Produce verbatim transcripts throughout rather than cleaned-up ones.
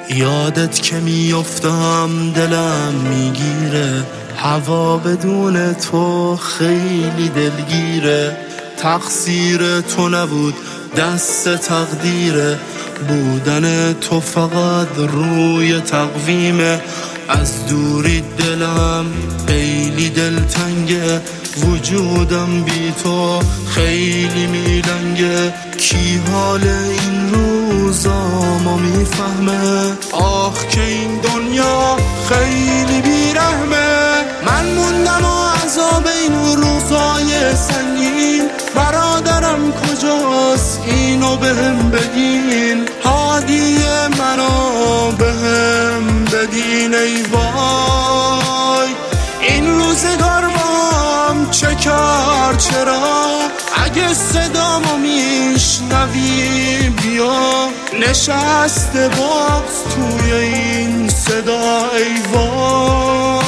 یادت که میافتم دلم میگیره، هوا بدون تو خیلی دلگیره. تقصیر تو نبود دست تقدیره، بودن تو فقط روی تقویمه. از دوری دلم خیلی دلتنگه، وجودم بی تو خیلی میلنگه. کی حال این روزامو میفهمه؟ آخ که این دنیا خیلی بیرحمه. من موندم و عذاب این روزای سنگین، برادرم کجاست اینو بهم بگین. هادی منو بهم بدین ای وای. این روزگار بام چه کرد چرا؟ اگه صدامو میشنوی بیا، نشسته باز توی این صدا ای وای.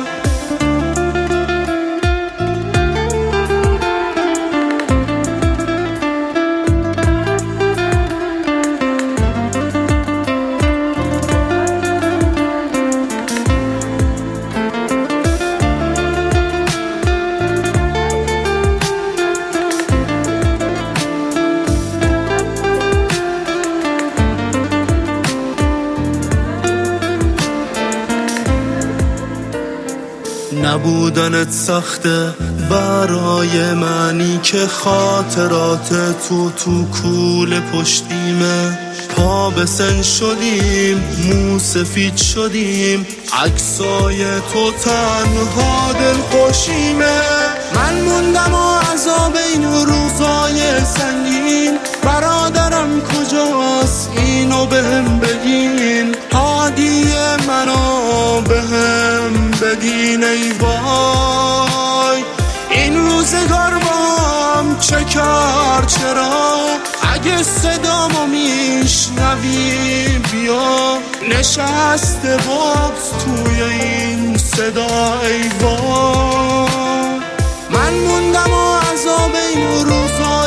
نبودنت سخته برای منی که خاطرات تو تو کوله پشتیمه. پا به سن شدیم، مو سفید شدیم، عکسای تو تنها دل خوشیمه. من موندم و عذاب این روزای سنگین، برادرم کجاست اینو بهم بگین. هادی منو بهم بدین ای وای. این روزگار بام چه کرد چرا؟ اگه صدامو میشنوی بیا، نشسته باز توی این صدا ای وای. من موندم و عذاب این روزا